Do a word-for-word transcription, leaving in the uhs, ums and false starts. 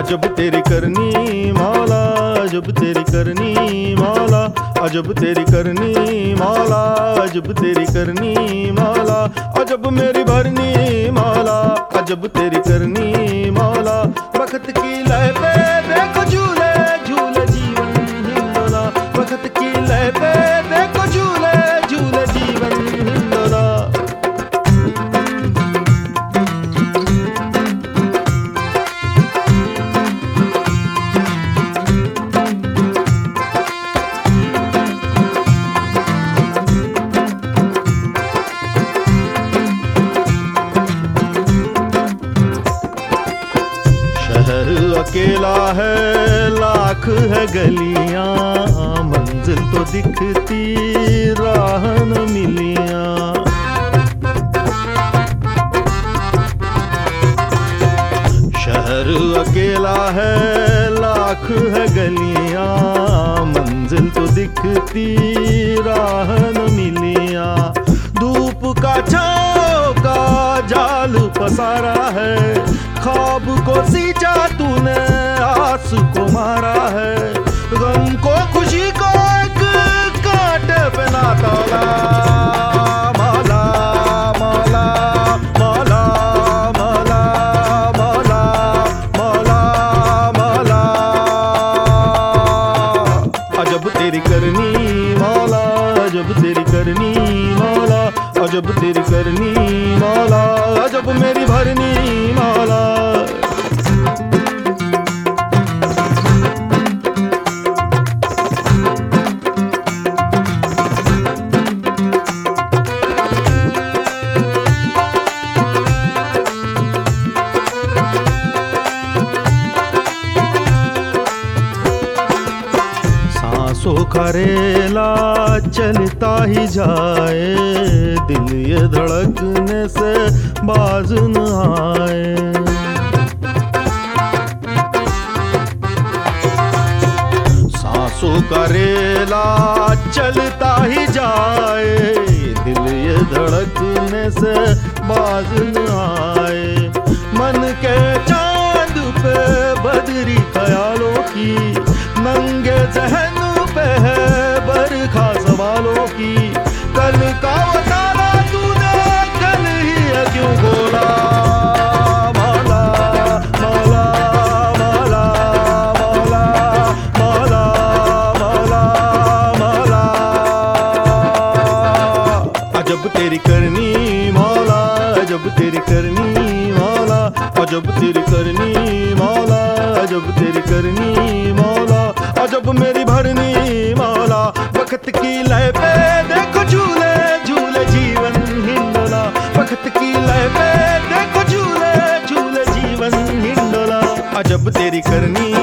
अजब तेरी करनी मौला, अजब तेरी करनी मौला, अजब तेरी करनी मौला, अजब तेरी करनी मौला, अजब मेरी भरनी मौला, अजब तेरी करनी मौला। वक्त की लय पे देखो झूले झूले जीवन हिंडोला, वक्त की लय पे देखो झूले झूले जीवन हिंडोला। शहर अकेला है, लाख है गलियां, मंजिल तो दिखती राह न मिलियां। शहर अकेला है, लाख है गलियां, मंजिल तो दिखती राह न मिलियां। धूप का छाँव का जाल पसारा है, ख्वाब को सींचा तूने आस को मारा है, गम को खुशी को एक कांटे पे ना तौला। मौला मौला मौला मौला मौला मौला मौला, अजब तेरी करनी मौला, अजब तेरी करनी मौला, अजब तेरी करनी मौला, अजब मेरी भरनी मौला। सांसों का रेला चलता ही जाए, दिल ये धड़कने से बाज न आए। सांसों का रेला चलता ही जाए, दिल ये धड़कने से बाज न आए। मन के चांद पे बदरी ख्यालों की, नंगे जहन पे है बरखा सवालों की। कल का वो तारा तूने कल ही क्यों बोला। मौला मौला मौला मौला मौला मौला मौला, अजब तेरी करनी मौला, अजब तेरी करनी मौला, अजब तेरी करनी मौला, अजब तेरी करनी मौला, अजब मेरी भरनी मौला। वक्त की लय पे देखो झूले झूले जीवन हिंडोला, वक्त की लय पे देखो झूले झूले जीवन हिंडोला, अजब तेरी करनी